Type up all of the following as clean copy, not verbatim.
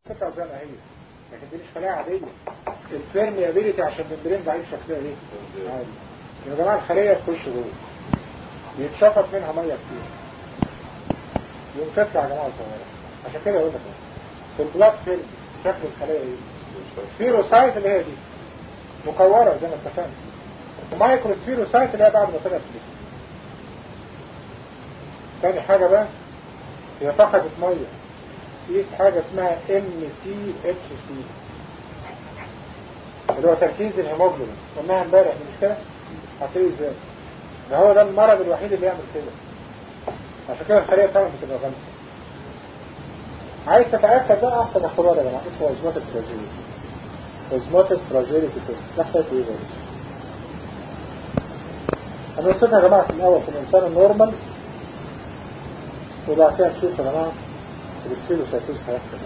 قطع زي ما هي، لكن دي مش خلايا عادية. البيرميابيليتي عشان الممبرين ضعيف شكلها ايه؟ عادي. يا جماعة الخلية تخش جوه يتشفط منها مية كتير يقوم تطلع يا جماعة صغيرة. عشان كده يقول لك في البلاك فيلم شكل الخلية ايه؟ سفيروسايت اللي هي دي مكورة زي ما اتفقنا، ومايكرو سفيروسايت اللي هي بعد ما طلعت في الجسم. تاني حاجة بقى هي فقدت مية، قيس حاجة اسمها MCHC اللي هو تركيز الهيموجلوبين، قلناها امبارح مش كده؟ هتلاقيه ازاي؟ ده هو ده المرض الوحيد اللي يعمل كده. عشان كده الخلية فعلا بتبقى غامضة. عايز تتأكد ده أحسن اختبار يا جماعة اسمه اوزموتيك فراجيليتي. اوزموتيك فراجيليتي تيست ده حكاية ايه بقى؟ هنوصفها يا جماعة في الأول في الإنسان النورمال، وبعد كده نشوف يا جماعة السفيروسايتوز هيحصل.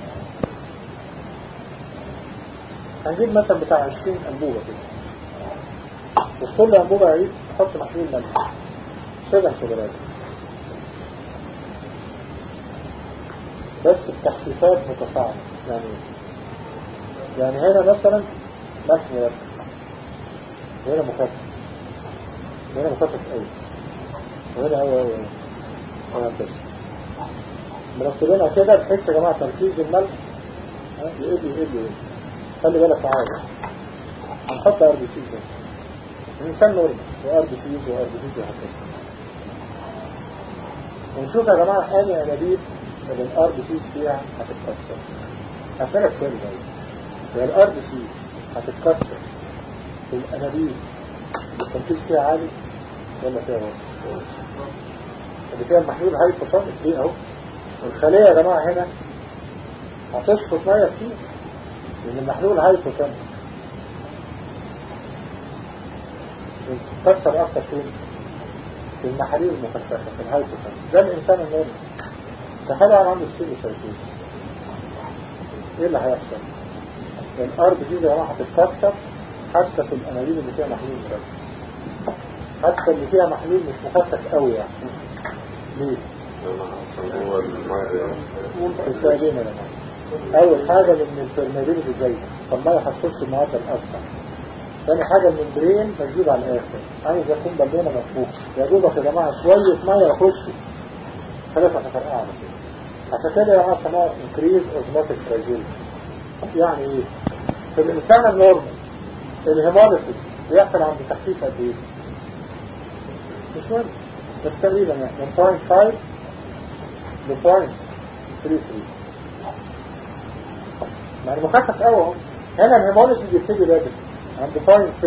هنجيب مثلا بتاع 20 أنبوبة كده، وفي كل أنبوبة عيد نحط محلول ملح شبه سجرات، بس بتخفيفات متصاعدة. يعني هنا مثلا ملح مركز، وهنا مخفف، وهنا مخفف قوي، وهنا قوي وهكذا. مرتبينها كده بحيث يا جماعة تركيز الملح يقل. خلي بالك معايا، هنحط ار بي سي زي الانسان نورمال، وار بي سي وار بي سي وهكذا، ونشوف يا جماعة اني انابيب اللي الار بي سي فيها هتتكسر. هسألك سؤال بقى، هي الار بي سي هتتكسر في الانابيب اللي التركيز فيها عالي ولا فيها واطي؟ اللي فيها المحلول هايبوتونيك دي اهو، والخلية يا جماعة هنا هتشفط مية كتير لأن المحلول هايبوتونيك، تتكسر أكتر في المحاليل المخففة في الهايبوتونيك. ده الإنسان النورمال. تخيل عن عنده سفيروسايتوز، إيه اللي هيحصل؟ الأرض دي يا جماعة هتتكسر حتى في الأنابيب اللي فيها محلول مخفف، حتى اللي فيها محلول مش مخفف قوي يعني. ليه؟ السببين يا جماعة. أول حاجة من البرميابيليتي زي فالمية هتخش المعدل أسرع. ثاني حاجة الممبرين مسدود على الآخر، عايز يكون بالونة مفهوم يا دوبك يا جماعة شوية مية يخشوا ثلاثة هتفرقع على كده. عشان كده يا جماعة سموها increase osmotic fragility. يعني إيه؟ في الإنسان النورمال الهيموليسيس بيحصل عند تخفيف قد إيه؟ مش مهم، بس تقريبا يعني من 0.5 ل 0.33 يعني مخفف قوي اهو. هنا الهيموليسيس بيبتدي بدري عند 0.7،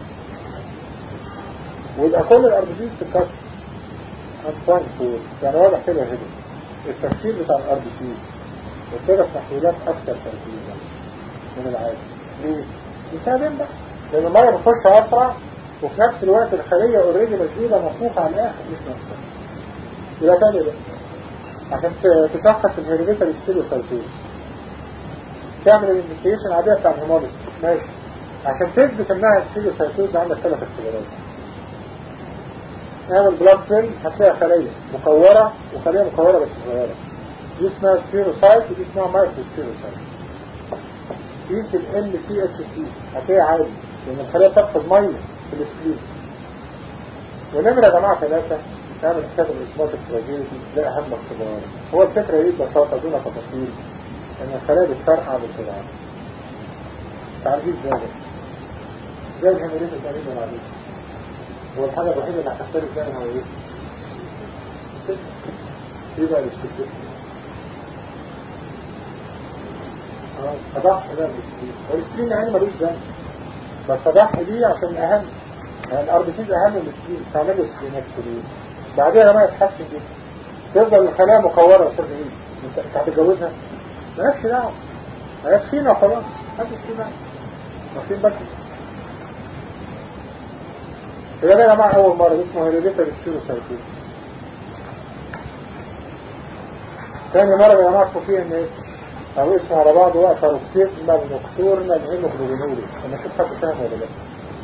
ويبقى كل الاربيسيز تتكسر عند 0.4. يعني واضح كده هنا التكسير بتاع الاربيسيز وكده في تحويلات اكثر تركيزا من العادي. ليه؟ بسببين بقى، لان الميه بتخش اسرع وفي نفس الوقت الخليه اوريدي مسدوده مفروضه على الاخر مش نفسها. يبقى تاني بقى عشان تشخص الهيريديتاري سفيروسايتوز تعمل الانفستيجيشن العادية بتاع الهيموليسيس ماشي. عشان تثبت انها سفيروسايتوز عندك 3 اختبارات. اعمل بلاد فيلم هتلاقي خلية مكورة وخلية مكورة بس صغيرة، دي اسمها سفيروسايت ودي اسمها مايكرو سفيروسايت. قيس MCHC هتلاقي عادي لان الخلية بتفقد مية في السكلين. ونمرة يا جماعة 3 تعمل حساب الاسماتيك فراجيليتي، ده اهم اختبار. هو الفكرة ايه ببساطة دون تفاصيل ان الخلايا بتفرقع بسرعة. تعرفين ازاي زي الهيموليز تقريبا عليه. هو الحاجة الوحيدة اللي هتختلف فيها هو ايه؟ السكر. ايه بقى السبيسيفيك؟ فضحح ده السكرين، والسكرين يعني ملوش ذنب، بس فضحح دي عشان اهم، يعني الاربيسيز اهم من السكرين، تعمل له سكرينات كلية بعدها لما يتحسن جدا تفضل الخلايا مكورة يا استاذ ايه؟ انت هتتجوزها؟ مالكش دعوة، مالكش فينا خلاص، محدش فينا واخدين بالك. يبقى ده يا جماعة أول مرة اسمه هيريديتاري سفيروسايتوز. ثاني مرة يا جماعة اسمه فيه ان ايه؟ أو اسمه على بعضه بقى باروكسيزم نوكتورنال هيموجلوبينوري. أنا شوف حد فاهم ولا لا؟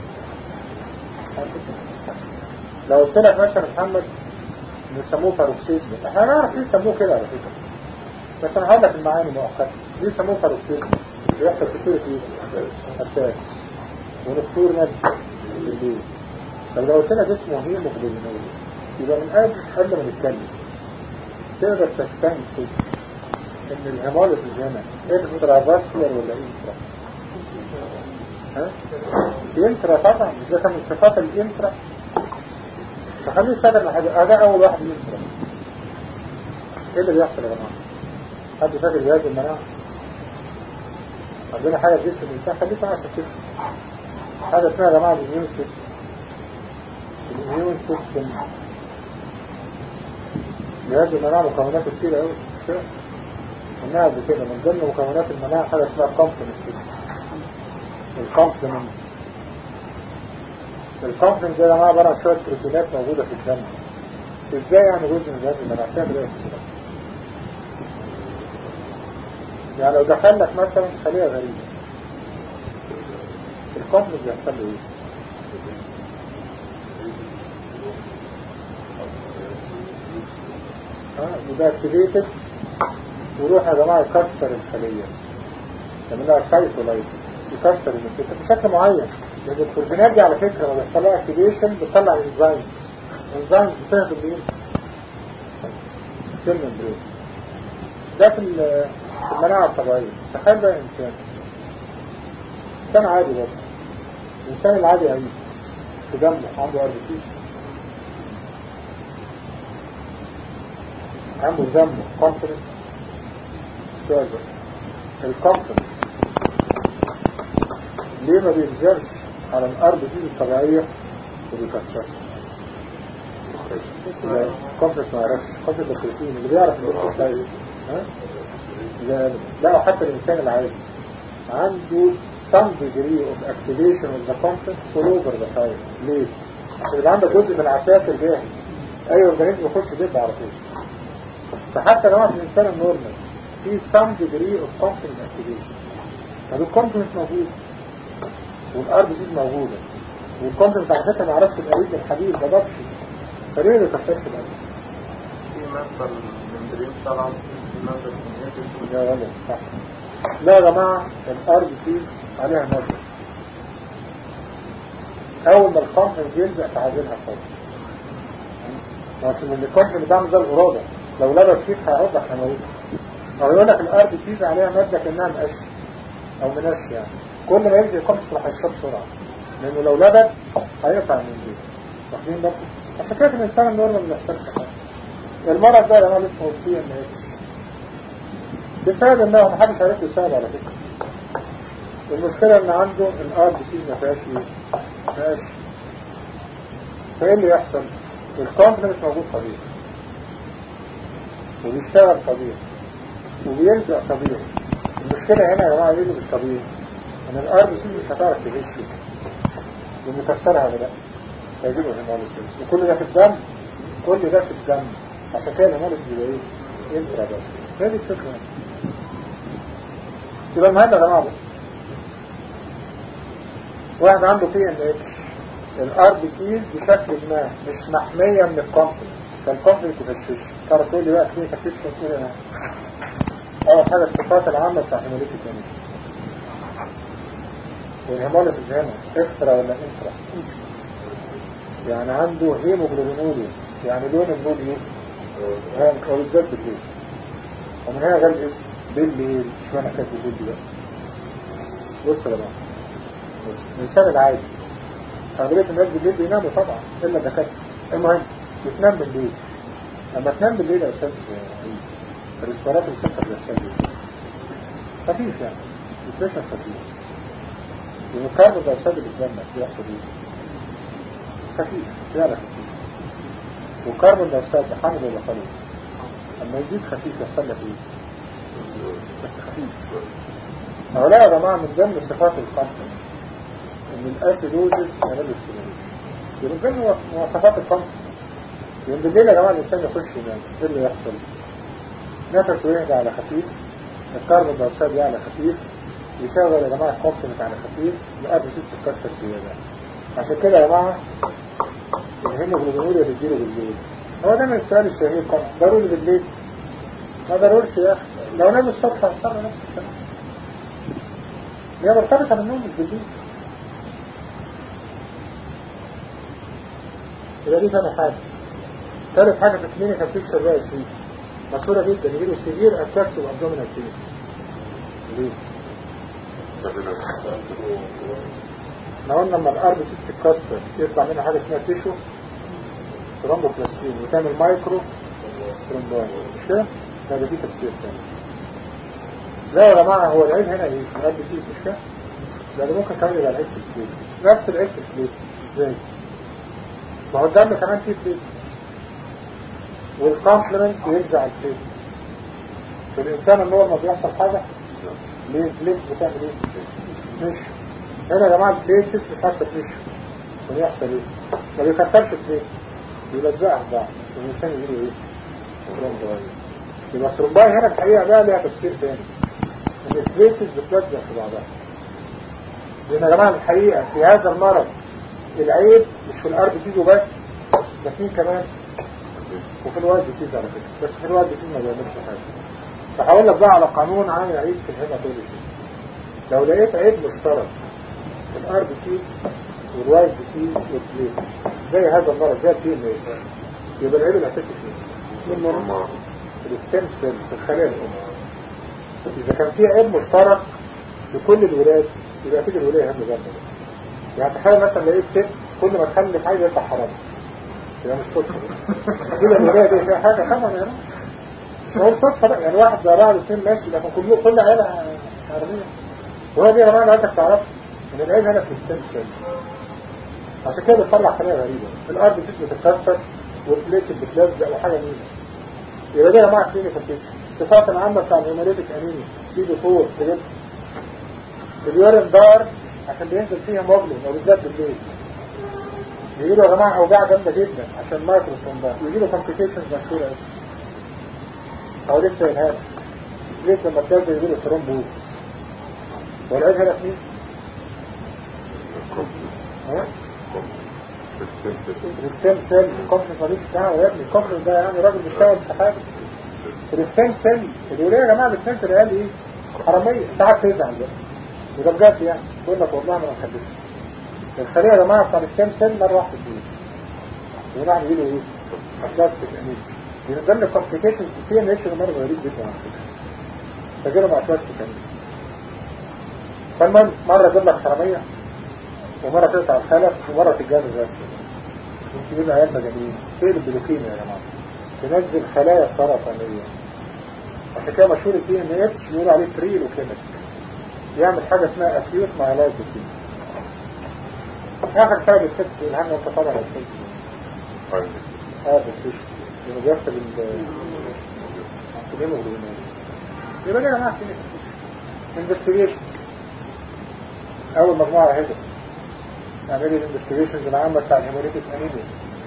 لو قلت لك مثلا محمد بيسموه باروكسيزم، احنا هنعرف ليه يسموه كده على فكرة، بس أنا هقول لك المعاني مؤقتا. دي يسموه باروكسيزم، بيحصل في صورة ايه؟ أتاك ونفطور نفسي بالليل. طب لو قلت لك اسمه هيموجلوبينوريا يبقى من قبل ما نتكلم تقدر تستنتج ان الهيموليسيس هنا اكسترا فاسكولار ولا انترا؟ ها؟ انترا طبعا، مش ده كان من صفات الانترا. فخليه يشتغل مع حاجه، ده اول واحد انترا. ايه اللي بيحصل يا جماعه؟ حد فاكر جهاز المناعه؟ عندنا حاجه في جسم الانسان، خليك معايا كده، حاجه اسمها يا جماعه الاميون سيستم. الاميون سيستم جهاز المناعه مكوناته كتير قوي، قلناها قبل كده. من ضمن مكونات المناعه حاجه اسمها كومبلمنت سيستم. الكومبلمنت ده يا جماعه عباره عن شويه بروتينات موجوده في الدم. ازاي يعني جزء من جهاز المناعه؟ تعمل ايه في الجسم؟ يعني لو دخل لك مثلا خليه غريبه، الكومبلمنت بيحصل له ايه؟ يبقى اكتيفيتد ويروح يا جماعه يكسر الخليه، يعملها سايتولايسيس، يكسر المنتج بشكل معين. لان البروتينات دي على فكره لما بيحصل لها اكتيفيشن بتطلع انزيمز بتهضم ايه؟ السيل ممبرين. ده في المناعه الطبيعيه. تخيل بقى انسان عادي برضه، الانسان العادي يعيش في دمه عنده اربيتيشن، عنده دمه كونفرنس. السؤال ده الكونفرنس ليه ما بينزلش على الارض دي الطبيعيه وبيكسرها؟ الكونفرنس ما يعرفش. الكونفرنس ده البروتين اللي بيعرف البروتين ده ايه؟ لا حتى الانسان العادي عنده some degree of activation of the conference all over the time. ليه؟ عشان يبقى عندك جزء من العساكر جاهز، اي اورجانيزم يخش يدب على طول. فحتى لو في الانسان النورمال في some degree of conference activation. طب الكونفرنس موجود والار بي سيز موجوده، والكونفرنس على فكره ما عرفش القريب الحبيب ده ضبط، فليه ما تكسرش القريب؟ في مثل من دريم طبعا يا ولد صح. لا يا جماعه الار بي سيز عليها نظر، اول ما الكونفرنس يلزق تعادلها خالص. عشان اللي الكونفرنس ده زي الاراده، لو لبس فيه هيوضح هنويته. او يقول لك الار بي سيز عليها ماده كانها مقش او منش، يعني كل ما ينزل الكونفرنس راح يشرب بسرعه، لانه لو لبس هيقطع من الجيل. واخدين بالكم؟ عشان كده الانسان النورمال ما بيحصلش حاجه. المرض ده انا لسه وصيه ان ايه؟ بسبب انه محدش عارف يساعد على فكره. المشكله ان عنده الار بي سيز ما فيهاش ايه؟ ما فيهاش. فايه اللي يحصل؟ الكونفرنس موجود طبيعي وبيشتغل طبيعي وبيلزق طبيعي. المشكله هنا يا جماعه ايه اللي مش طبيعي؟ ان الار بي سيز مش هتعرف تغش ومكسرها ولا لا، هيجيبه هيموليسيس. وكل ده في الدم، كل ده في الدم. عشان كده الهيموليسيس يبقى ايه؟ انترا بس. هي دي الفكره. يبقى المهم يا جماعه واحد عنده بي ان اتش، الار بي سيز بشكل ما مش محميه من الكونفرنس، فالكونفرنس يفتش. تعرف تقول لي بقى في تفتيش كتير هنا. اول حاجه الصفات العامه بتاع هيموليتيك انيميا. والهيموليسيس هنا اكسترا ولا انترا؟ يعني عنده هيموجلوبينوريا، يعني لون البول ايه؟ هو بالذات بالليل. ومن هنا جاب اسم بالليل. اشمعنى كانت بالليل بقى؟ بص يا جماعه، الانسان العادي اغلبيه الناس بالليل بيناموا طبعا الا الدكاتره. المهم بتنام بالليل. لما تنام بالليل يا استاذ الريسبيرات السكر بيحصل ايه؟ خفيف يعني، البريشر خفيف. والكاربون دايوكسيد اللي قدامك بيحصل ايه؟ خفيف، فعلا خفيف. والكربون دايوكسيد حامل ولا خليط؟ اما يزيد خفيف يحصل لك ايه؟ بس خفيف. هؤلاء يا جماعه من ضمن صفات الكونفرنس ان الاسيدوزس يعمل استمراريه. من ضمن مواصفات الكونفرنس يوم بالليل يا جماعه الانسان يخش ينام، ايه اللي يحصل؟ نفسه يهدى على خفيف، الكربون دايوكسيد يعلى خفيف، يشغل يا جماعه الكونفرنس على خفيف، الار بي سي تتكسر زياده. عشان كده يا جماعه الهيموجلوبينوريا بتجيله بالليل. هو ده من السؤال الشهير، ضروري بالليل ما ضرورش يا اخي، لو نام الصبح هيحصل نفس الكلام. هي مرتبطة بالنوم مش بالليل. يبقى دي تاني حاجة. ثالث حاجة في الكلينيكال بيكتشر بقى فيه مشهورة جدا، يجيله سيفير اتاكس وابدومينال بين. ليه؟ احنا قلنا لما الارض تتكسر يطلع منها حاجة اسمها تيشو ترومبوبلاستين وتعمل مايكرو ترومبوين، مش كده؟ ده في تفسير تاني. لا يا جماعة، هو العيب هنا ايه؟ العيب بسيط مش كده؟ ده ممكن كمان يبقى العيب في الفليت، نفس العيب في الفليت. ازاي؟ ما هو الدم كمان فيه فليت، والكومبلمنت يرجع الفليت. في الإنسان النورمال بيحصل حاجة؟ ليه الفليت بتعمل ايه؟ مش هنا يا جماعة الفليت مش حتى مش ويحصل ايه؟ ما بيكسرش الفليت، بيلزقها في بعض، والإنسان يجيله ايه؟ ترومبوين. يبقى الترومبوين هنا الحقيقة بقى ليها تفسير تاني، ان الفليتس بتلزق في بعضها. لأن يا جماعة الحقيقة في هذا المرض العيب مش في الأرض تيجو بس، ده فيه كمان وفي الوالد سيز على فكرة، بس في الوالد سيز ما بيعملش حاجة. فهقول لك بقى على قانون عامل عيب في الهيماتولوجي. لو لقيت عيب مشترك في الأرض سيز والوالد سيز والبليت زي هذا المرض زي البي ام اي، يبقى العيب الأساسي فيه من مرمى الستيم سيل في الخلايا الأم. إذا كان في عيب مشترك لكل الولاد يبقى أكيد الولاية هم جنب. يعني تخيل مثلا لقيت ست كل ما تخلف حاجة يطلع حرام، يبقى مش صدفة. كده الولاية دي فيها حاجة طبعا يعني مش هو صدفة بقى، يعني واحد زي بعض اثنين ماشي لكن كل عيالها حرامية. وهو دي يا جماعة عايزك تعرف إن العيب هنا في الستيم سيل، عشان كده بتطلع خلايا غريبة. الأرض بتتكسر والبليت بتلزق وحاجة نيلة. يبقى دي يا جماعة كلينيكال بيكتشر. الصفات العامة بتاع الهيموليتيك أنيميا CD4 تجد اليورين دار عشان بينزل فيها مغلي وبالذات بالليل. يجيله يا جماعة أوجاع جامدة جدا عشان مايكرو ثرومبات، ويجيله كومبليكيشنز مشهورة أوي. أو لسه ينهار ليه لما تنزل يجيله ثرومبوز. والعيب هنا في مين؟ الستيم سيل. الكومبليكيشن ماليش دعوة يا ابني، الكومبليكيشن ده يعني راجل بيشتغل في حاجة. الستيم سيل الولاية يا جماعة الستيم سيل قال ايه؟ حرامية. ساعات تزعل بقى وده بجد يعني تقول لك والله ما نخليش الخلية يا جماعة بتاع الستيم سيل مرة واحدة فيه ونحن يقولوا ايه؟ بلاستيك أمين. ينزل لك كومبليكيشنز كتير ماشي مرة غريب جدا على فكرة. تجيله مع بلاستيك أمين. فالمهم مرة يجيب لك حرامية ومرة تقطع الخلف ومرة تتجاوز راسك. ممكن يبقى عيال مجانين. فين البلوكيميا يا جماعة؟ تنزل خلايا سرطانية. عشان كده مشهور الدي ان اتش يقولوا عليه فري لوكيميك. يعمل حاجة اسمها اكيوت مايلايز ديزيز. اخر سبب الست الهم انت طالع على الست. هذا الفيش لانه بيحصل الهيموجلوبين. يبقى ليه جماعة انفستيجيشن. اول مجموعة هدف نعمل الانفستيجيشنز العامة بتاع الهيموليتيك انيميا.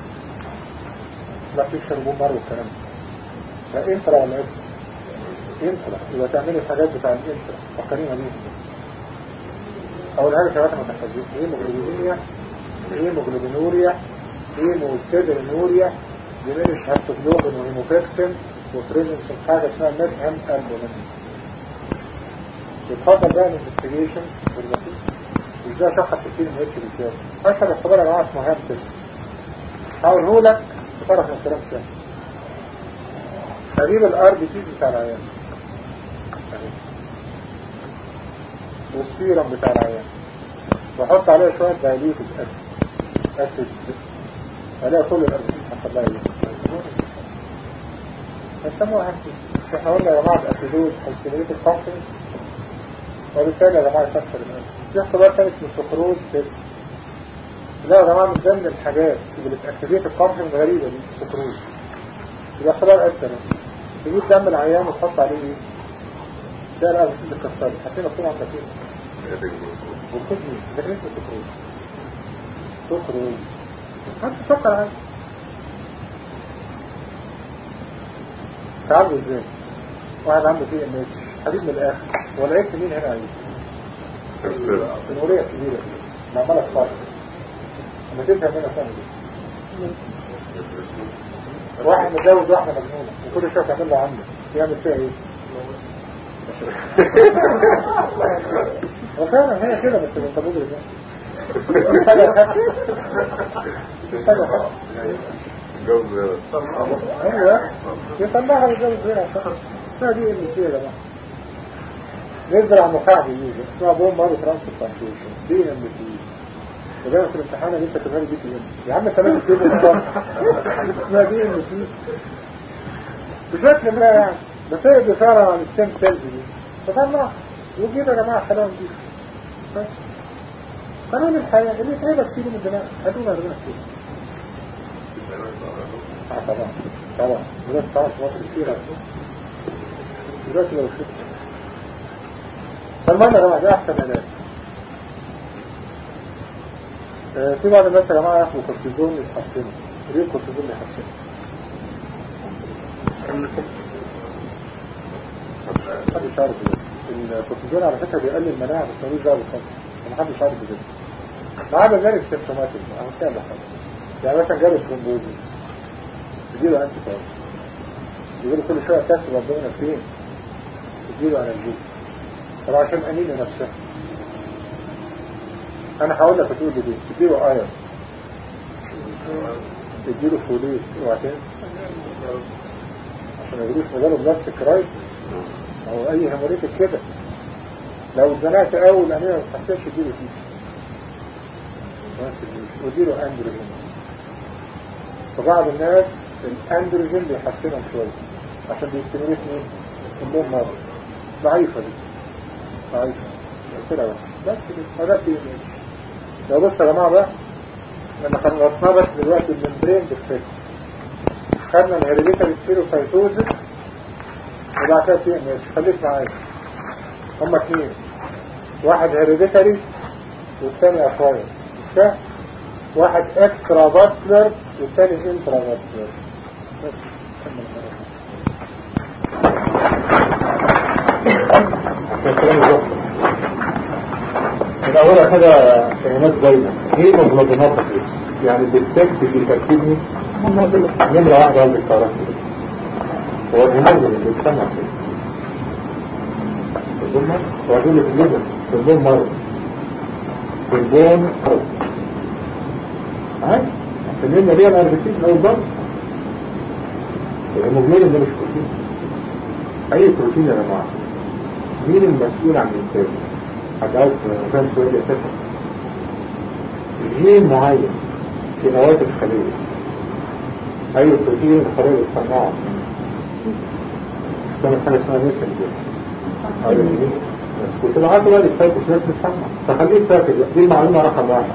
لا تكشر بومر والكلام ده. ده انترا ولا اكسترا؟ انترا. يبقى تعملي الحاجات بتاع الانترا فكرينا بيهم. اول حاجة ثلاثة متخزين: هيموجلوبينيا، هيموجلوبينوريا، هيموسيدرينوريا، ديمينش هابتوجلوبين وهيموبيكسين، وبريزنس في حاجة اسمها ميثام البومين. يتفضل بقى الانفستيجيشن بالبسيط. ازاي شخص الكيل من اتش بالذات؟ اشهر اختبار يا جماعه اسمه هام تيست. هقوله لك بطرف من الكلام سهل. تجيب الار بي تي بتاع العيان والسيرم بتاع العيان وحط عليه شويه دايليوتيك اسيد الاقي كل الار بي تي حصل لها ايه؟ بيسموها هام تيست. احنا قلنا يا جماعه الاسيدوز هيستميليت الكونفدنس وبالتالي يا جماعه يفسر الناس. في اختبار تاني اسمه سكروز تيست. لا يا جماعه من ضمن الحاجات اللي بتاكتيفيت الكونفدنس غريبه دي سكروز. يبقى اختبار اسهل. تجيب دم العيان وتحط عليه ايه؟ ده الارض اللي اتكسرت. حاطين مكتوب عندك ايه؟ والكدني ده اسمه سكروز. سكروز حط سكر عادي. تعالوا ازاي؟ واحد عنده تي ام اتش حديد من الاخر والعيب مين هنا عايز؟ النورية كبيرة معملة صار لما تفهم هنا ثاني واحد متجوز واحدة مجنونة وكل شوية تعمل له عمل يعمل فيها ايه؟ وفعلا هي كده بس انت مدرك مش حاجة جوز غير ايوه يطلعها للجوز غير اسمها دي اللي فيها ده نزرع مخاعب يوجد اسمها بوم مارو ترانسبلانتيشن دي ام سي وده في الامتحان اللي انت كمان دي ام يا عم كمان تجيبه بالظبط اسمها دي ام سي بشكل ما يعني بس هي بيفعل عن السيم سيلز دي فطلع وجيب يا جماعه حلاوه دي بس قانون الحياه اللي تعبك فيه من الدماغ هدونا ربنا فيه طبعا دلوقتي طبعا في مصر كتير دلوقتي لو شفت فالمهم يا جماعه ده احسن علاج في بعض الناس يا جماعه ياخدوا كورتيزون يتحسنوا ليه الكورتيزون يحسنوا؟ محدش عارف كده الكورتيزون على فكره بيقلل المناعه بس ملوش دعوه بالخمر ومحدش عارف كده ما عدا ذلك سيمتوماتيك اهو كده يعني مثلا جاله ترومبوزيس يجيله انتي بايوتيك يجيله كل شويه كسر ربنا فين يجيله انالجيزيا طبعا عشان انيميا نفسها انا هقول لك تقول لي دي تديله ايرون تديله فوليت اوعى عشان ما يجيلوش مجاله بلاستيك رايس او اي هيموريتك كده لو اتزنقت اول انيميا ما تحسنش تديله فيه وديله اندروجين فبعض الناس الاندروجين بيحسنهم شويه عشان بيستمرت مين؟ كلهم مرض ضعيفه دي ضعيفه بس كده هذا في لو بص يا جماعه بقى لما خلصنا بس دلوقتي الممبرين ديفكت خدنا الهيريديتاري سبيروسايتوزس وبعد كده في خليك معايا هما اثنين واحد هيريديتاري والثاني اكواير مش واحد اكسترا فاسكولار والثاني انترا فاسكولار بس من اولها كده كلمات باينه هيموجلوبينات يعني الديتكت في تركيبني نمره واحده قبل الكهرباء هو الهيموجلوبين اللي بيتسمع فيه الظلمه هو في الليفر في البون مرض في البون مرض عادي النمره دي الاربسيس او الضغط الهيموجلوبين ده مش بروتين اي بروتين يا جماعه مين المسؤول عن الانتاج؟ حاجات كان سؤال اساسا جين معين في نواة الخلية اي بروتين الخلية بتصنعه كانت حاجة اسمها ميسنجر وتبعته بقى للسايكوس ناس بتصنع فخليك فاكر دي المعلومة رقم واحد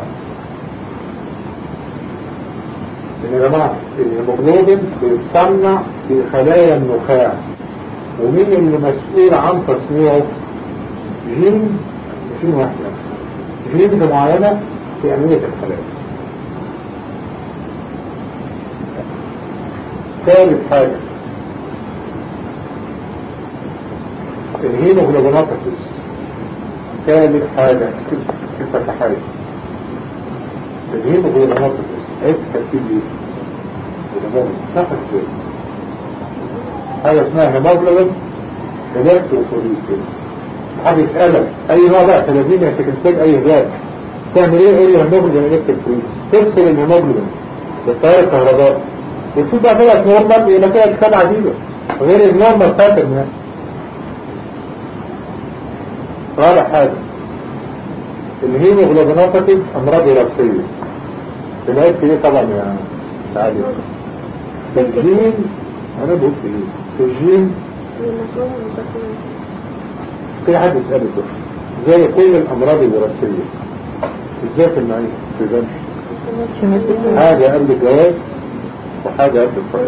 ان يا جماعة الهيموجلوبين بيتصنع في خلايا النخاع ومين اللي مسؤول عن تصنيعه؟ جين واحد جين معينة في أمنية الخلايا. ثالث حاجة الهيموجلوبينات ثالث حاجة الفسحات الهيموجلوبينات ايه ترتيب ليه؟ شخص ازاي؟ حاجة اسمها هيموجلوبين الكتروفوريسيس حاجة يسألك اي نوع بقى ثلاثين سكنساج اي هداء تعمل ايه الهيموجلوبين الكتروفوريسيس تفصل الهيموجلوبين بالتيار الكهربائي وتشوف بقى طلعت نورمال يبقى كده اشكال عديدة غير النورمال بتاعت الناس. رابع حاجة الهيموجلوبينوباثي امراض وراثية تلاقي في ايه طبعا يا تعالي الجين انا بقول في ايه في الجين في حد يسأله زي كل الامراض الوراثية ازاي في المعيشة في ذنب حاجة قبل الجواز وحاجة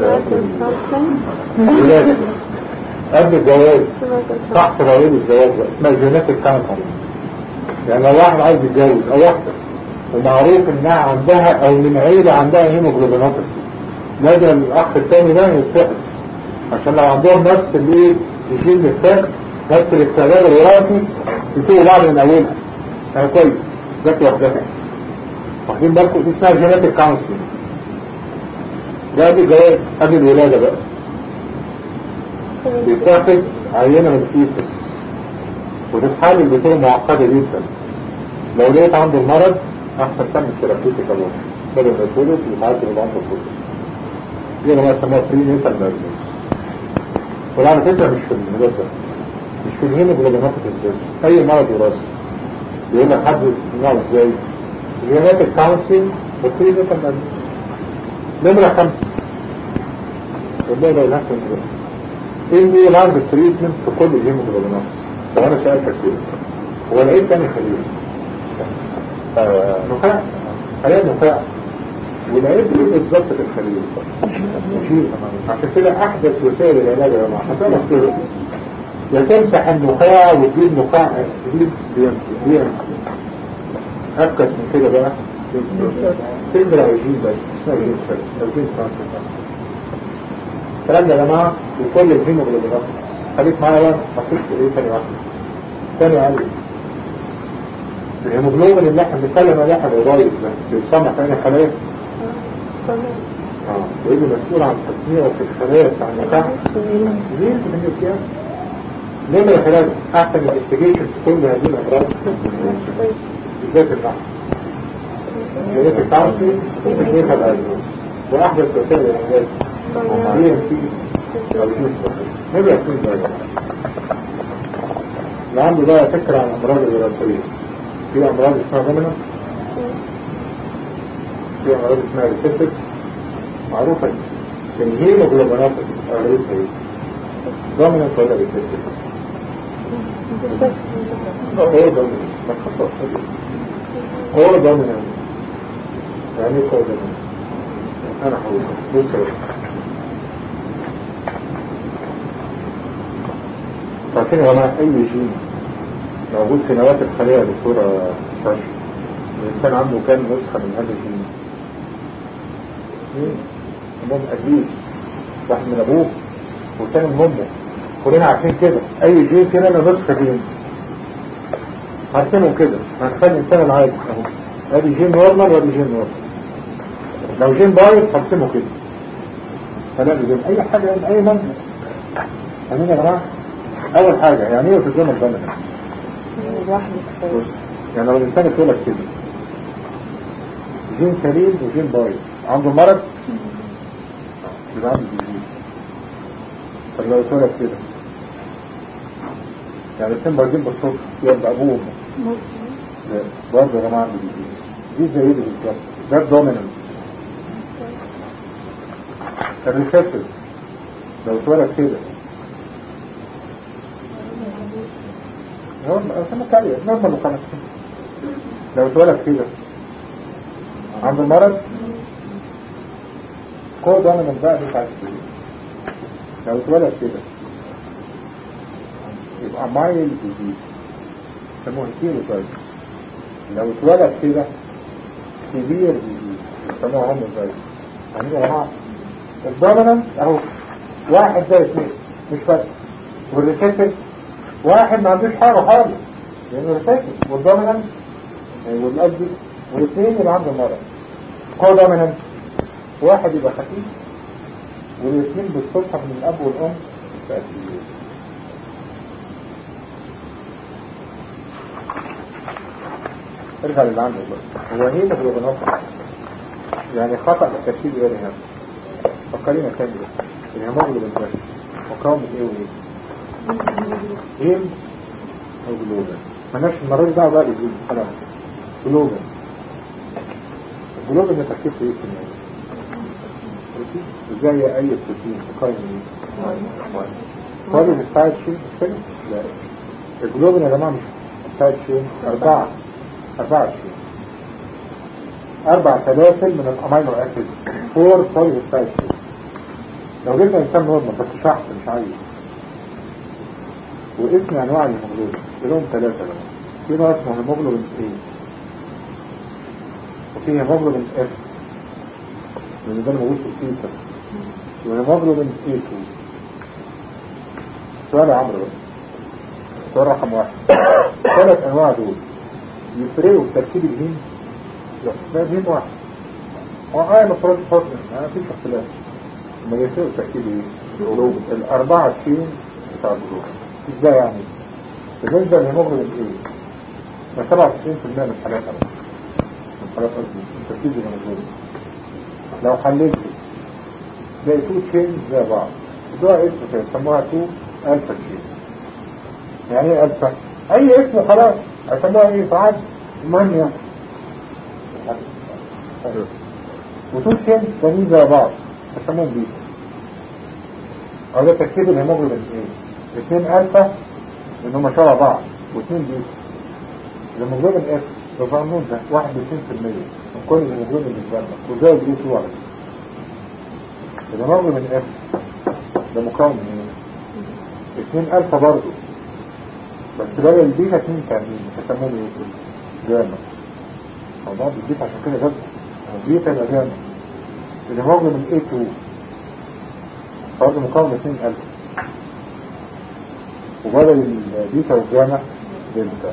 قبل الجواز تحصل عليه الزواج اسمها جينات الكانسر يعني لو واحد عايز يتجوز او واحدة ومعروف انها عندها او من عيلة عندها هيموجلوبينوباثي لازم الاخ الثاني ده يتفحص عشان لو عندهم نفس الايه الجين الثاني نفس الاستعداد الوراثي يسووا بعض من اولها يعني كويس ذات وحدها واخدين بالكم دي اسمها جينات الكانسر ده قبل الجواز قبل الولادة بقى بيتاخد عينة من الفيتس وتتحلل بطرق معقدة جدا. لو لقيت عنده المرض احسن تعمل ثيرابيوتيك ابورشن بدل ما يتولد ويتعدل العنف كله. دي اللي يسموها بري نيتال ميرجنس. وعلى فكرة مش في المرض ده، مش في الهيموجلوبينات بس، اي مرض وراثي بيقول لك حد نوعه ازاي الجيناتيك كونسل وبري نيتال ميرجنس. نمرة 5 والله لو نحن نقول ايه هي العرض التريتمنت في كل الهيموجلوبينات. لو انا سألتك كده هو العيب تاني خليل نخاع خليل نخاع والعيب ايه بالظبط في الخليل عشان كده احدث وسائل العلاج يا جماعه هتعمل كده يا تمسح النخاع وتجيب نخاع جديد بيمشي ابكس من كده بقى تزرع الجين بس اسمها جين سيل او جين ترانسفير. الكلام ده يا جماعه لكل الهيموجلوبينات. خليك معايا بقى هتخش ايه تاني واحده تاني علي الهيموجلوبين اللي احنا بنتكلم عليه احنا الرايس ده بيتصنع في اي خلايا وايه مسؤول عن تصنيعه في الخلايا بتاع النخاع ليه من الكيان نمرة 3 احسن الانفستيجيشن في كل هذه الامراض بالذات النحو جريت التعرفي وتكنيك الأجنون واحدث وسائل العلاج هي في نمرة 2 بقى اللي عنده بقى فكرة عن الأمراض الوراثية. في أمراض اسمها دومينانت، في أمراض اسمها ريسيسيف معروفة. الهيموجلوبينات أغلبها ايه؟ دومينانت ولا ريسيسيف؟ هو دومينانت ما تخطط هو دومينانت. يعني ايه هو دومينانت؟ أنا هقول بص فاكرين يا جماعة أي جين موجود في نواة الخلية يا دكتورة فاشل الإنسان عنده كام نسخة من هذا الجين؟ أمهم أجيب واحد من أبوه والثاني من أمه كلنا عارفين كده. أي جين كده أنا نسخة جين هرسمه كده هنخلي الإنسان العادي أهو أدي جين نورمال وأدي جين نورمال. لو جين بايظ هرسمه كده فلاقي جين أي حاجة من أي منطق. أمين يا جماعة أول حاجة يعني إيه في الزمن الزمن يعني لو الإنسان اتولد كده جين سليم وجين بايظ عنده مرض يبقى عنده جين. طب لو اتولد كده يعني الاثنين بايظين بالصدفة يبقى أبوه وأمه برضه يا جماعة عنده جين. دي زي ايه بالظبط ده الدومينانت. الريسيسيف لو اتولد كده نورمال وخلاص. لو اتولد كده عنده مرض كود انا من بقى بتاع السبيل. لو اتولد كده يبقى مايل ديزيز يسموه هيروزايت. لو اتولد كده سيفير ديزيز يسموه هوموزايت. يعني يا جماعه الدومينانت اهو واحد زي اثنين مش فرق. والريسيسيف واحد ما عندوش حاجة خالص لأنه رساكت والدومينانت والأجل والاثنين يبقى عنده مرض. هو دومينانت واحد يبقى خفيف والاثنين بالصدفة من الأب والأم تأثير. ارجع للي عندك بقى هو هنا في الغناطة يعني خطأ الترتيب ايه هنا فكرينا كامل الهيموجلوبين ده مكون ايه وايه هيم او جلوبين مالناش المرة دي دعوة بقى بالجلوبين خلاص. جلوبين الجلوبين ده تركيبه ايه في المعدة؟ بروتين زي اي بروتين مكون ايه؟ فاضي السايد شين مش كده؟ لا الجلوبين يا جماعة مش السايد شين 4 سلاسل من الامينو اسيدز 4 فاضي السايد شين. لو جبنا انسان نورمال بس شحط مش عايز واسم انواع الهيموجلوبين لهم 3 بقى. في نوع اسمه هيموجلوبين A وفي هيموجلوبين F لان ده موجود في الفيتا وهيموجلوبين A2. سؤال يا عمرو بقى سؤال رقم 1 3 انواع دول يفرقوا في تركيب الهيم؟ لا هيم واحد مفروض حسن ما فيش اختلاف. ما يفرقوا في تركيب ايه؟ الأربعة تشينز بتاع الجلوبين. ازاي يعني؟ بالنسبة للهيموجلوبين ايه؟ 97% من الحالات من حالات تركيز الهيموجلوبين لو حللت تلاقي 2 تشينز زي بعض، دول اسم كده يسموها 2 ألفا تشينز. يعني ايه ألفا؟ أي اسم خلاص هيسموها ايه؟ فعاد المهم يعني و2 تشينز تانيين زي بعض يسموهم بيتا. أو ده تركيب الهيموجلوبين ايه؟ 2 ألفا لأن هما شبه بعض و2 بيتا. الهيموجلوبين اف بالقانون ده 1 ب 2% من كل الهيموجلوبين اللي بيتبنى وزي البي 2 على كده. الهيموجلوبين اف ده مكون من 2 ألفا برضه بس بدل البيتا 2 تانيين يسموهم ايه؟ جاما. موضوع البيتا عشان كده غزة البيتا يبقى جاما. الهيموجلوبين A2 برضه مكون 2 ألفا وبدل البيتا والجاما دلتا.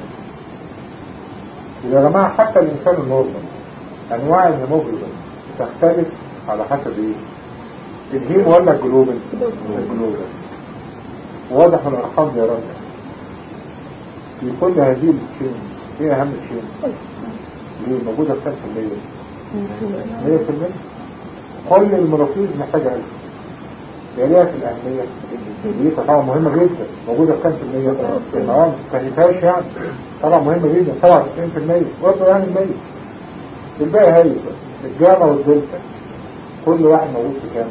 يا جماعة حتى الإنسان النورمال أنواع الهيموجلوبين تختلف على حسب إيه؟ الهيم ولا الجلوبين؟ الجلوبين. واضح من الأرقام دي يا راجل. في كل هذه الشين إيه أهم الشين؟ ليه موجودة في كام في المية؟ 100%. كل المراكيز محتاجة ألف. يعني ليها في الأهمية دي طبعا مهمة جدا. موجودة في كام في المية؟ ما تنساش يعني. طبعا مهمة جدا 97% برضه يعني المية. الباقي هاي الجامعة والدلتا كل واحد موجود في كام؟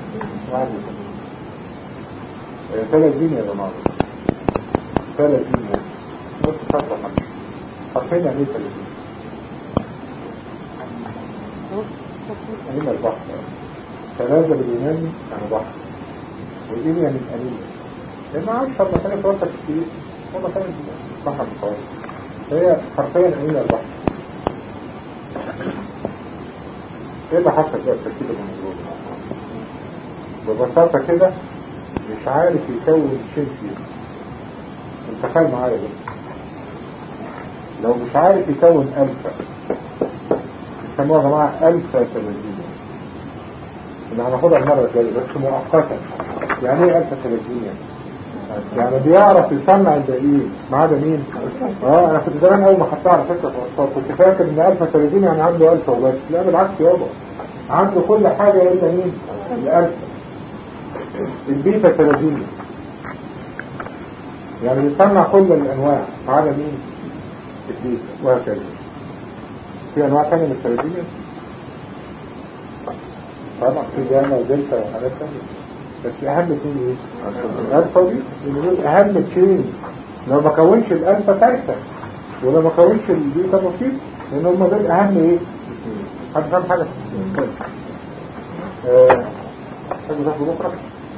30 يا جماعة 30 نص فترة حرفين يعني 30 هنا البحر 3 باليوناني يعني بحر والدنيا يعني قليلة لأن عايش في مكان توقف كتير هو مكان بحر متوسط هي حرفيا هنا البحر. ايه اللي حصل بقى التركيب الموجود؟ ببساطة كده مش عارف يكون شيء فيه. انت تخيل معايا بس لو مش عارف يكون ألفا يسموها يا جماعة ألفا ثلاثين اللي هناخدها المرة الجاية بس مؤقتا. يعني ايه ألفا ثلاثين يعني بيعرف يصنع الباقيين ما عدا مين؟ انا كنت زمان اول ما حطها على فكرة كنت فاكر ان ألفا ثلاثين يعني عنده ألفا وبس. لا بالعكس يابا عنده كل حاجة الا مين؟ الألفا. البيتا 30 يعني بيصنع كل الانواع ما عدا مين؟ البيتا وهكذا. في انواع ثانيه من الثلاثين طبعا في جاما ودلتا وحاجات ثانيه بس اهم اثنين ايه؟ الالفا دي اللي اهم تشين. لو ما كونش الالفا كارثه ولو ما كونش البيتا بسيط لان هم دول اهم ايه؟ حد فاهم حاجه؟ تحبوا تاخدوا بكره؟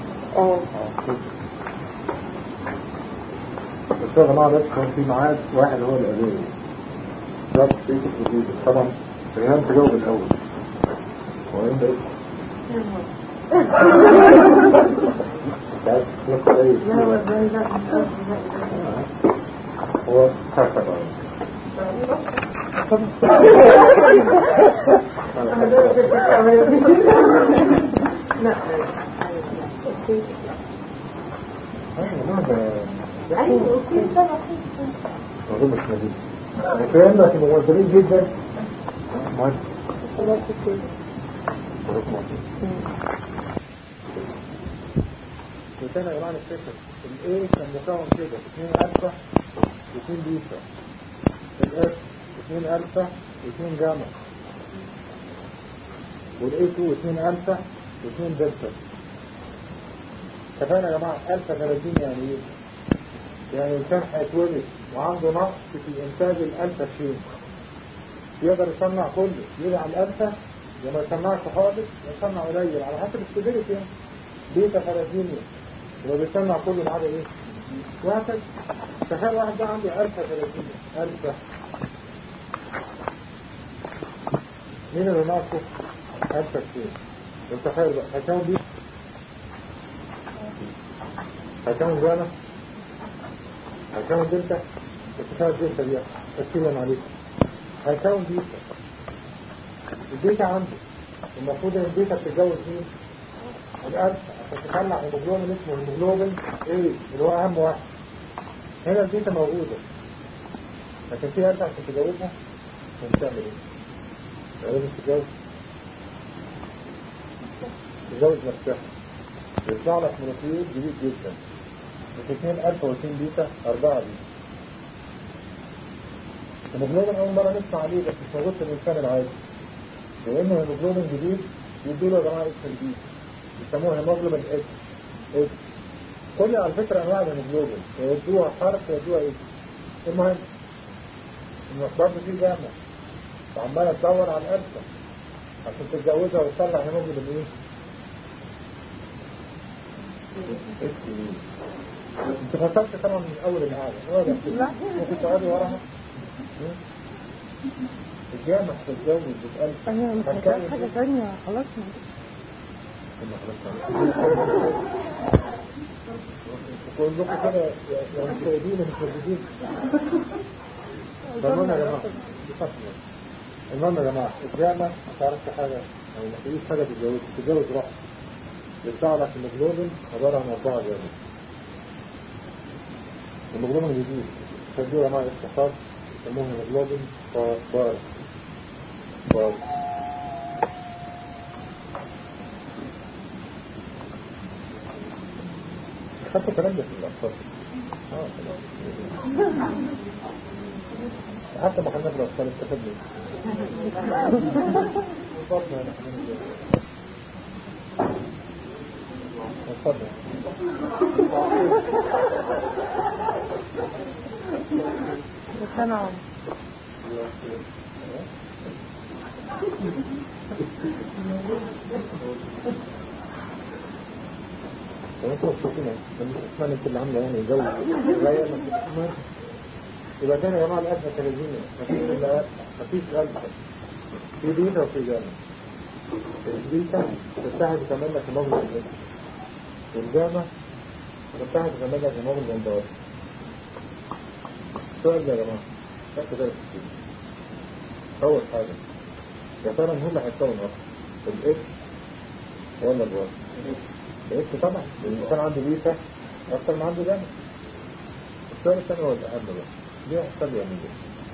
بس يا جماعه بس كان في ميعاد واحد هو الأبوي ده في الجديد طبعا ريان تجاوب الأول وين ده هو ساكت لا ايوه اوكي طبعا موضوع مش نزيل الكلام ده كانوا موزنين جدا مهم وكان يا جماعة الفكرة الايه كان مكون كده 2 ألفا و2 بيتا الاف 2 ألفا و2 جاما والاي 2 2 ألفا و2 دلتا. اتفقنا يا جماعة ألفا 30 يعني ايه؟ يعني الإنسان هيتولد وعنده نقص في إنتاج الألفا شين يقدر يصنع كله يلعب الألفا لما يصنعش خالص يصنع قليل على حسب السبيلتي يعني بيتا 30 لو بيصنع كله ما عدا ايه؟ وهكذا. تخيل واحد ده عنده ألفا 30 ألفا مين اللي ناقصه؟ ألفا شين. تخيل بقى هيكون بيه هيكون جانا هيكون دلتا اتفاق دلتا دي تسكيلا عليك هيكون دلتا الدلتا عنده المفروض ان الدلتا بتتجوز مين؟ الألفا عشان تطلع هيموجلوبين اسمه هيموجلوبين ايه اللي هو اهم واحد. هنا البيتا موجودة لكن في أرجع عشان تجاوبها ونعمل ايه؟ لازم تجاوز نفسها. يطلع لك مونوكليوت جديد جدا مش 2 ألفا و2 بيتا 4 بيتا. الهيموجلوبين أول مرة نسمع عليه بس مش موجود في الإنسان العادي لأنه هيموجلوبين جديد يديله يا جماعة اسم جديد يسموه هيموجلوبين اس. كل على فكرة أنواع الهيموجلوبين يدوها حرف يدوها اس. المهم إنه برضه في جامعة وعمالة تدور على الألفا عشان تتجوزها وتطلع هيموجلوبين ايه؟ انت فصلت طبعا من اول القعده ممكن تقعدي وراها الجامع تتجوز بتقلب ايوه مش هتعرف حاجه ثانيه خلاص تقول لكم كده يا مشاهدين المشاهدين. المهم يا جماعه الجامع ما تعرفش حاجه او ما تقوليش حاجه تتجوز روح يطلع لك الهيموجلوبين عباره عن 4 جامع. الهيموجلوبين الجديد خدوه مع الاستخراج يسموه هيموجلوبين بار. خدت الكلام ده في الأطفال حتى ما خلنا في الأطفال استفدنا وصلنا سنة وانتوا مبسوطين اسمعني كل عامله يعني جو غير يبقى كان يا جماعه الألفا 30 مفيش ألفا في بيتا وفي جاما. البيتا تستحق تعمل لك هيموجلوبين والجاما تستحق تعمل لك هيموجلوبين بار. السؤال ده يا جماعه خدت بالك كتير. أول حاجة يا ترى مين اللي هيتكون أكتر الإكس ولا الواي؟ الإكس طبعا لأن كان عنده بيتا أكتر ما عنده جاما. السؤال الثاني هو الأهم بقى ليه يحصل يعني ايه؟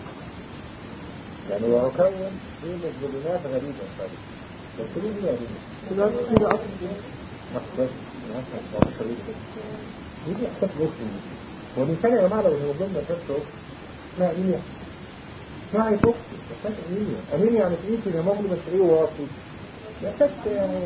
يعني هو كون ايه مجبولينات غريبة خالص بس ليه دي غريبة؟ دلوقتي كده أكتر بس دي احساس مسلم. هو الإنسان يا جماعة لو الهيموجلوبين احساس اسمها ايه؟ اسمها هيبوكسي احساس انيميا. انيميا يعني تقيس الهيموجلوبين ايه واطي احساس يعني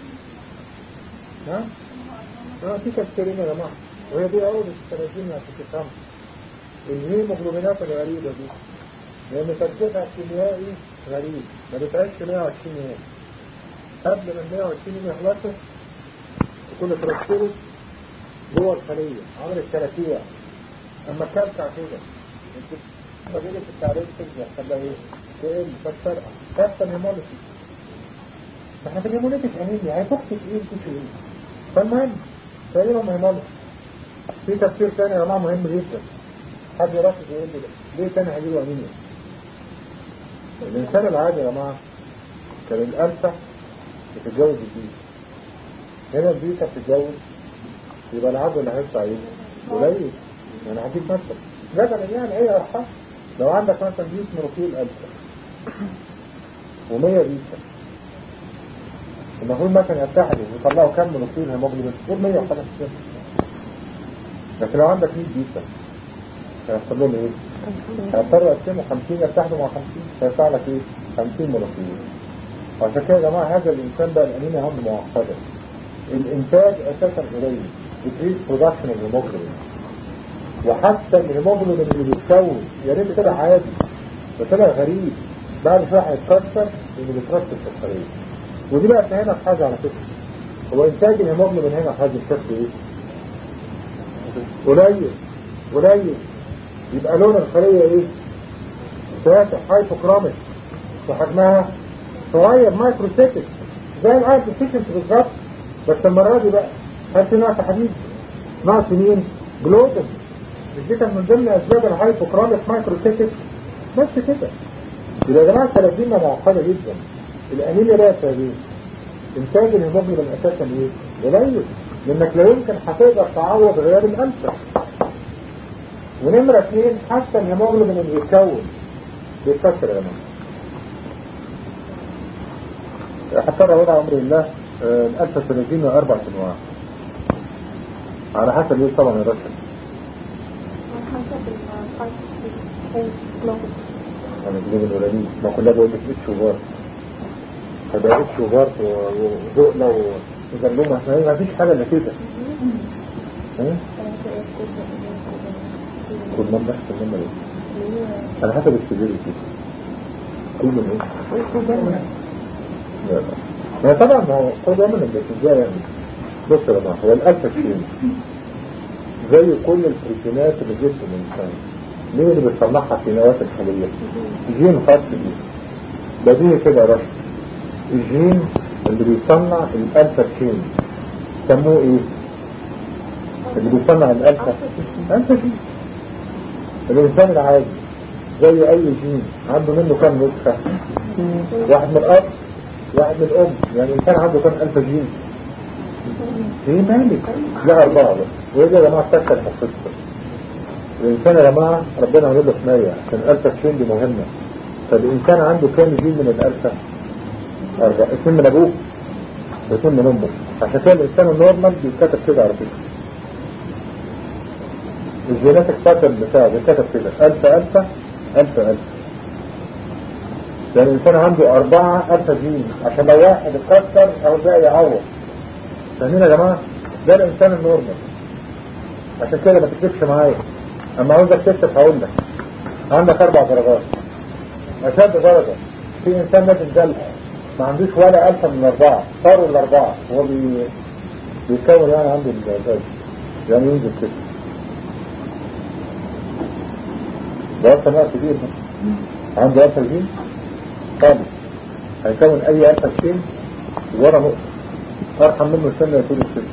ها؟ في تفسيرين يا جماعة وهي دي أول التراجيم عشان تفهم الهيموجلوبينات الغريبة دي لأن تركيبها الكيميائي غريب ما بتعيش 120 يوم. قبل ما 120 يوم يخلصوا تكون اترسلت جوه الخلية عملت تركيع. أما كالكع كده فضيلة التعريف تجي يحصل لها ايه؟ تقل فتفرقع تحصل هيموليسيس. احنا في الهيموليسيس انيميا هيفقت ايه وكيف ايه. فالمهم تقريبا هيموليسيس. في تفسير ثاني يا جماعة مهم جدا حد يركز يقول لي ليه تاني هيجيله انيميا؟ الانسان العادي يا جماعه كان الالفا بتتجوز البيتا. هنا البيتا بتتجوز يبقى العدد اللي هيطلع ايه؟ قليل. يعني هديك مثلا مثلا يعني ايه ارحم لو عندك مثلا 100 مونوكليل الفا و100 بيتا المفروض مثلا يتحدوا ويطلعوا كام مونوكليل هيموجلوبين؟ قول 100 وخلاص. لكن لو عندك 100 بيتا هيحصل لهم ايه؟ هيضطروا يقسموا 50 يتحدوا مع 50 هيطلع لك ايه؟ 50 مونوكليل. وعشان كده يا جماعه هذا الانسان بقى الانيميا هم معقده. الانتاج اساسا قليل بتريد برودكشن الهيموجلوبين. وحتى الهيموجلوبين اللي بيتكون يا ريت كده عادي ده طلع غريب بعد شويه هيتكسر اللي بيترسب في الخليه. ودي بقى فهمنا في حاجه على فكره هو انتاج الهيموجلوبين هنا حاجه بشكل ايه؟ قليل يبقى لون الخليه ايه؟ فاتح هايبوكراميك وحجمها صغير مايكروسيتك زي العادي سيكنس بالظبط. بس المره دي بقى هل في نقص حديد؟ نقص مين؟ جلوتين. مش دي كان من ضمن اسباب الهايبوكراميك مايكروسيتك بس كده. يبقى يا جماعه التلازيمه معقده جدا. الانيميا لها سببين. انتاج الهيموجلوبين اساسا ايه؟ قليل لانك لا يمكن هتقدر تعوض غياب الألفا. ونمرة 2 حتى الهيموجلوبين اللي بيتكون بيتكسر يا جماعة. حتى وضع أمر الله الألفا سلازين 4 أنواع على حسب ايه طبعا يا رشد. أنا بجيب الأولاني ما كلها بقول لك إتش وبارت، فده إتش وبارت وزقلة وزلومة، ما فيش حاجة إلا كده. كل من بحث كل من ايه على حسب السبيل كده كل من ايه لا طبعا ما هو خد من الاتجاه يعني. بص يا جماعه هو الألفا شين زي كل البروتينات اللي جسم الانسان. مين اللي بيصنعها في نواه الخليه؟ جين خاص بيه بديهي كده يا رشد. الجين اللي بيصنع الألفا شين سموه ايه؟ اللي بيصنع الألفا شين. الإنسان العادي زي أي جين عنده منه كم نسخة؟ واحد من الأب واحد من الأم. يعني الإنسان عنده كم ألف جين؟ ايه مالك؟ لا 4 بس. وإذا يا جماعة تكتب مخصصة الإنسان يا جماعة ربنا عمل له حماية عشان الألفا جين دي مهمة. فالإنسان عنده كام جين من الألفا؟ 4. 2 من أبوه و2 من أمه. عشان كده الإنسان النورمال بيتكتب كده على فكرة. الجينات الباترن بتاعه بيتكتب كده ألفا ألفا ألفا ألفا. يعني الإنسان عنده 4 ألفا جين عشان لو واحد اتكسر أو الباقي يعوض. فاهمين يا جماعة؟ ده الإنسان النورمال. عشان كده ما تكتبش معايا. أما عاوزك تكتب هقول لك عندك 4 درجات. أشد درجة في إنسان لازم دلع ما عندوش ولا ألفا من 4 صاروا ال4 هو بيتكون يعني عنده الزاج يعني ينزل كده. ده ألفا نوع كبير عنده ألفا جين خالص هيكون أي ألفا جين ورا نقطة أرحم منه السنة يكون السنة.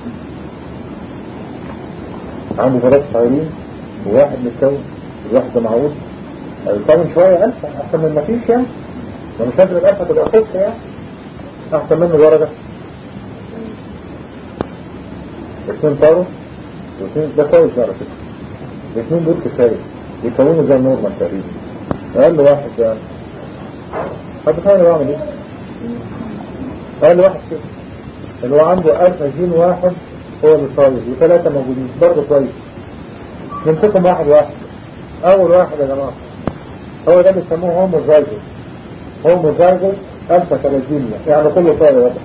عنده 3 صغيرين وواحد متكون الواحد ده معروض هيكون شوية ألفا أحسن من ما فيش يعني. ما مش قادر الألفا تبقى خبصة يعني أحسن منه درجة. 2 طاروا و2 ده كويس على فكرة. 2 دول كفاية يكونوا زي النورمال تقريبا. أقل واحد يعني هتخيل بعمل ايه؟ أقل واحد كده اللي هو عنده ألفا جين واحد هو اللي صاير و3 موجودين برضه كويس. نمسكهم واحد واحد. أول واحد يا جماعة هو ده بيسموه هوموزايجوس. هوموزايجوس ألفا ثلاثينيا يعني كله صاير واحد.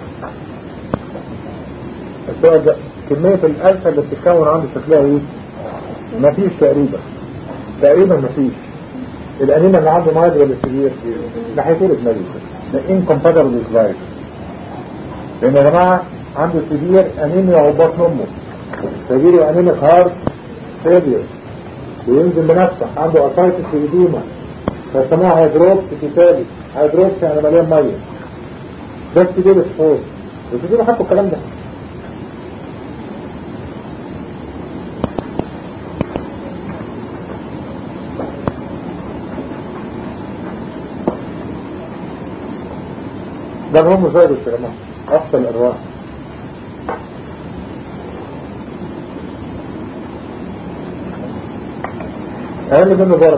السؤال ده كمية الألفا اللي بتتكون عنده شكلها ايه؟ مفيش تقريبا مفيش. الأنيميا اللي عنده مرض ولا سيفير ده هيطول المريض ده incompatible with life. لأن يا جماعة عنده سيفير أنيميا وبطن أمه سيفير أنيميا هارت فيلير وينزل بنفسه عنده أسايتس إيديما فسموها هيدروبس كتابي. هيدروبس يعني مليان مية ده سيفير سبورت وسيفير حطوا الكلام ده. ده هم زايدوا يا جماعة أحسن الأرواح. أقل منه درجة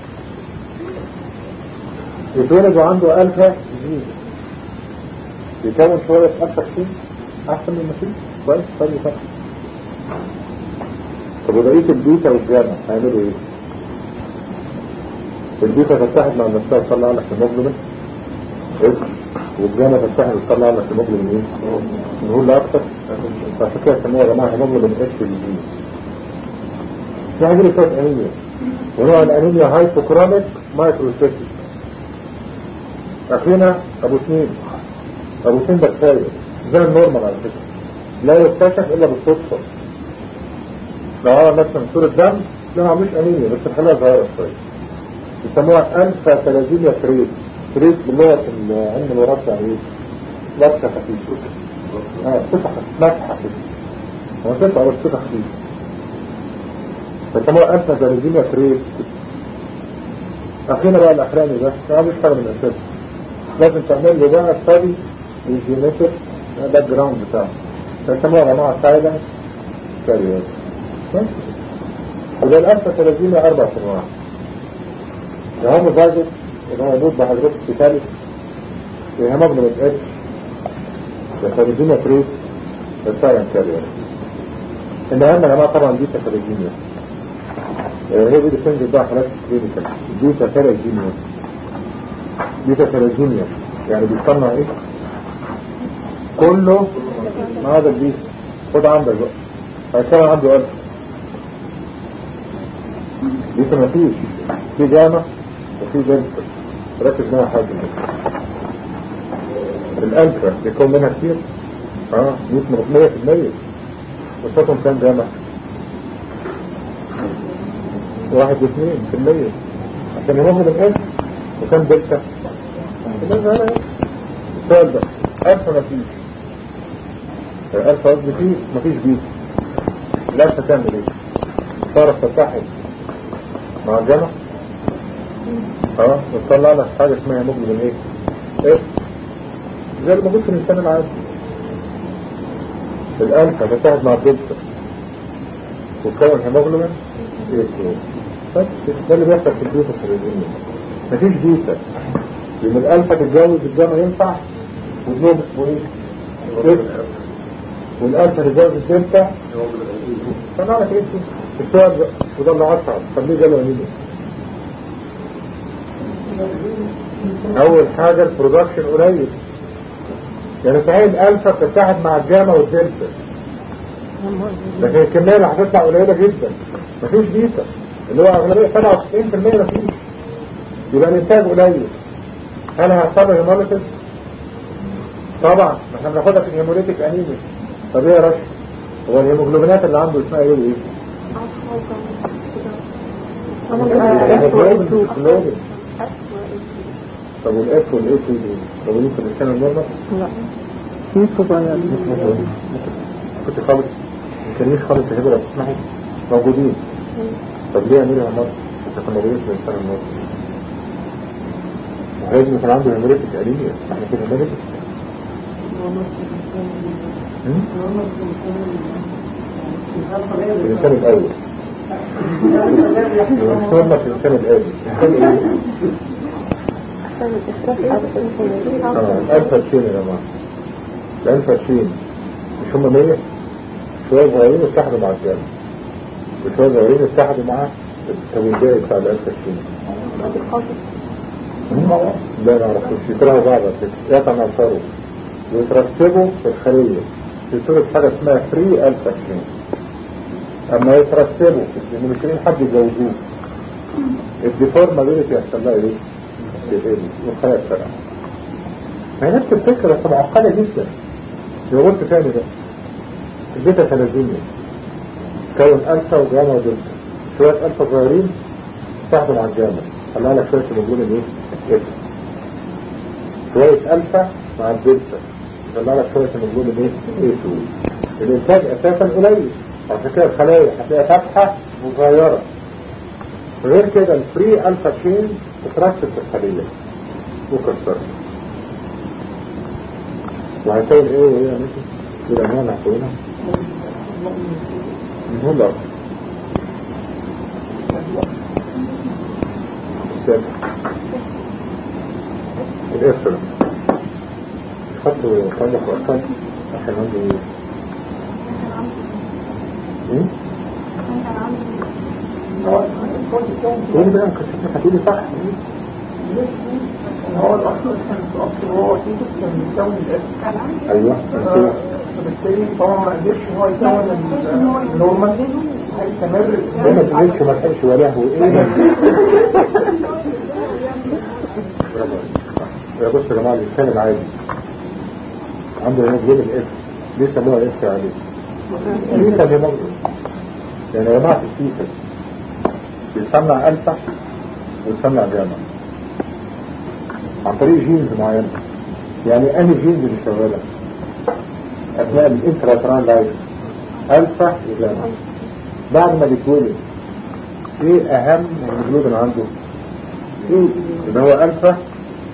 يتولد وعنده ألفا جين يكون شوية ألفا كتير أحسن من المسيح كويس طيب فرق. طب ورئيس البيتا والجامع هيعملوا إيه؟ البيتا تتحد مع نفسها وتطلع لك هيموجلوبين والجامعة تتحد وتطلع لك هيموجلوبين ايه؟ نقول لا أكتر فعشان كده سموها يا جماعة هيموجلوبين اتش بي جي. في حاجة شوية أنيميا ونوع الأنيميا هايبوكرونيك مايكروسيتيك. أخينا أبو 2 ده كفاية زي النورمال على فكرة لا يكتشف إلا بالصدفة. لو عمل مثلا صورة دم لا ما عملوش أنيميا بس الحالة ظاهرة شوية يسموها ألفا ثلاثينيا تريد باللغة علم الوراثة يعني ايه؟ لبسة خفيفة مسحة خفيفة هو تسعة بس صفة خفيفة فسموها ألفا ثلاثينيا تريد. أخينا بقى الأخراني ده ما عملوش حاجة من الأساس لازم تعمل له بقى ستادي الجينيتك باك جراوند بتاعه يسموها جماعة سايلنت كارير. وده الألفا ثلاثينيا 4 أنواع. الهومو فاجس اللي هو موجود بحضرتك في ثالث الهيموجلوبين اتش الثلاثينيا بريس السايلنت كارير. الأهم يا جماعة طبعا دي ثلاثينيا هي دي بتنزل بقى حالات كلينيكال دي ثلاثينيا يعني بيصنع ايه؟ كله ما هذا البيت خد عندك بقى هيكون عنده قلب دي مفيش في جامع وفي دلتا ركز منها حاجة الألفا بيكون منها كتير 100% وصوتهم كام جامع 1-2% عشان يمهد الألف وكام دلتا السؤال ده ألفا مفيش الألفا قصدي فيه مفيش بيت الألفا تعمل ايه؟ تعرف تتحد مع الجمع وتطلع لك حاجة اسمها هيموجلوبين ايه زي اللي موجود في الإنسان العادي الألفا تتحد مع الدلتا وتكون هيموجلوبين بس ده اللي بيحصل في البيوت الخارجية مفيش بيتا لأن الألفا تتجاوز الجمع ينفع والنوم اسمه ايه؟ والألفا تتجاوز الدلتا فنعرف ايه السؤال ده وده اللي أصعب خليه جاله أميني أول حاجة البرودكشن قليل يعني صحيح الألفا بتتحد مع الجاما والدلتا لكن الكمية اللي هتطلع قليلة جدا مفيش بيتا اللي هو أغلبية 97% مفيش يبقى الإنتاج قليل هل هيحصل هيموليتس؟ طبعا احنا بناخدها في الهيموليتيك أنيميا طب ايه يا رشا؟ هو الهيموجلوبينات اللي عنده اسمها ايه طب والاف والاف موجودين في الانسان النورمال؟ لا مش صغير كنت خالص مش خالص هبرة تسمحي موجودين طب ليه عملها مصر؟ عشان موجودين في الانسان النورمال وهذا كان عنده هيموليتيك أنيميا احنا كده هيموليتيك الإنسان الأول الإنسان في الإنسان الأول الألفا تشين يا جماعة الألفا تشين مش هم 100 شوية صغيرين اتحدوا مع الجامعة وشوية صغيرين اتحدوا مع التوزيع بتاع الألفا تشين لا نعرفوش يكرهوا بعض يتناصروا ويترسبوا في الخلية في صورة حاجة اسمها فري ألفا تشين اما يترسبوا لان مش لاقيين حد يجوزوه الديفورمابيلتي يحصل لها ايه؟ والخلايا السرعة ما هي نفس الفكرة بس معقدة جدا لو قلت تاني ده البيتا ثلاثينيا تكون ألفا وجاما ودلتا شوية ألفا صغيرين تاخدوا مع الجاما طلع لك شوية هيموجلوبين ايه؟ شوية ألفا مع الدلتا طلع لك شوية هيموجلوبين ايه؟ الإنتاج أساسا قليل عشان كده الخلايا هتلاقيها فاتحة وصغيرة غير كده الفري ألفا تشين تترسب في الخلية وكسرها وهيكون ايه وهي مثل بالأمان هتكونها من هون لأ الإفرم خطوا طلق وأكد عشان عنده تقولي بقى كنت هتقولي صح هو الأصل هو كيف كان يكون الاسم ايوه فبالتالي طبعا ما قدرش هو يكون النورمال هيستمر ما تقولش ما تحبش ولا هو ايه يا بص يا جماعه الانسان العادي عنده هيموجلوبين اف ليه سموها اف عليه ليه سموها يعني يا جماعه السيكل بيصنع ألفا ويصنع جاما عن طريق جينز معينة يعني أنهي جينز اللي شغالة أثناء الانتراتران لايف ألفا وجاما بعد ما بيتولد ايه أهم هيموجلوبين عنده ايه اللي هو ألفا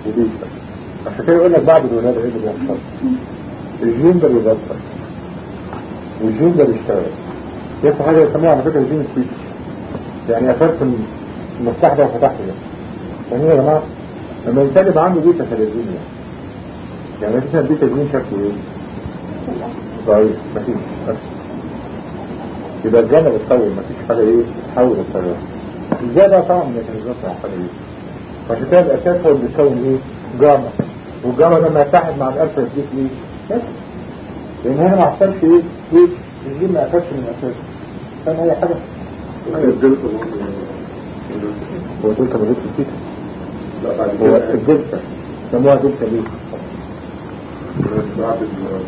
وبيتا عشان كده يقول لك بعد الولادة ايه اللي بيحصل الجين ده بيبطل والجين ده بيشتغل. يحصل حاجة يسموها على فكرة الجين سويتش، يعني قفلت المفتاح ده وفتحته ده. يعني يا جماعة لما الإنسان يبقى عنده بيتا ثلاثين يعني مثلا بيتا جين شكله ايه؟ ضعيف مفيش يبقى الجامعة بتطول مفيش حاجة ايه تحول الطيارة. ازاي بقى طبعا ميكانيزمات معقدة ايه؟ فعشان كده الأساس هو اللي بيكون ايه؟ جامعة، والجامعة لما يتحد مع الألفا يديك ايه؟ بس لأن هنا ما حصلش ايه؟ سويتش الجين ما قفلش من الأساس. كان أي حاجة هو دلتا ما جبتش فيك. لا بعد هو كده الدلتا سموها دلتا ليه؟ بعد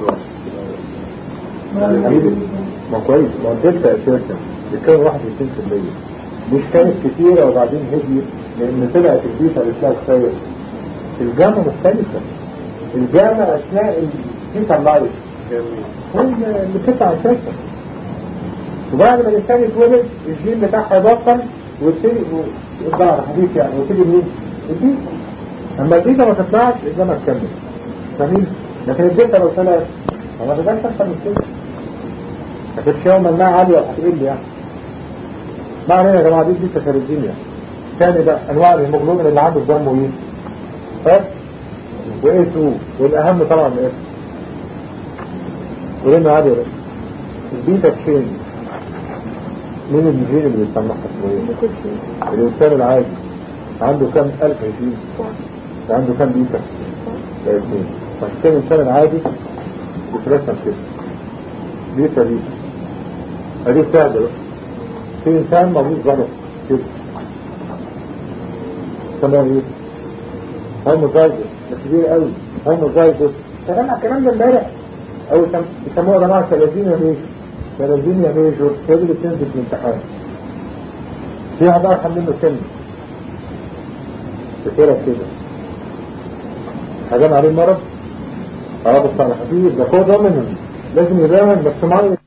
ما كويس، ما الدلتا اساسا بتكون 61% مش كانت كتيرة وبعدين هديت لان طلعت البيتا اللي اسمها كفاية. الجامعة مختلفة، الجامعة اثناء البيتا اللايف هي اللي بتطلع اساسا، وبعد ما الانسان يتولد الجين بتاعها يبطل ويبتدي يطلع حديث يعني ويبتدي مين؟ البيتا. اما البيتا ما تطلعش الجامعة تكمل فاهمين؟ لكن البيتا لو طلعت ما تقدرش تحصل من كده، ما كانتش يوم منها عالية وهتقل يعني. ما علينا يا جماعة دي تخارجينيا. ثاني بقى انواع الهيموجلوبين اللي عنده في دمه ايه؟ بس وايه 2 والاهم طبعا ايه؟ ولما عادي بقى البيتا تشين مين الجين اللي بيسمى حسوية؟ الانسان العادي عنده كم ألف جين؟ عنده كم بيتا؟ لا اثنين. فعشان كده الانسان العادي بيترسم كده بيتا بيتا. هذه سهلة بقى. في انسان موجود غلط كده سماه ايه؟ هوموزايجوس ده كبير قوي هوموزايجوس. سمعنا الكلام ده امبارح او بيسموها يا جماعه ثلاثينيا ميجور. ثلاثينيا ميجور هي دي اللي بتنزل في الامتحان. في واحد ارحم منه سن كتيرة كده هجم عليه المرض بس على خفيف ده كود منهم لازم يبان بس معي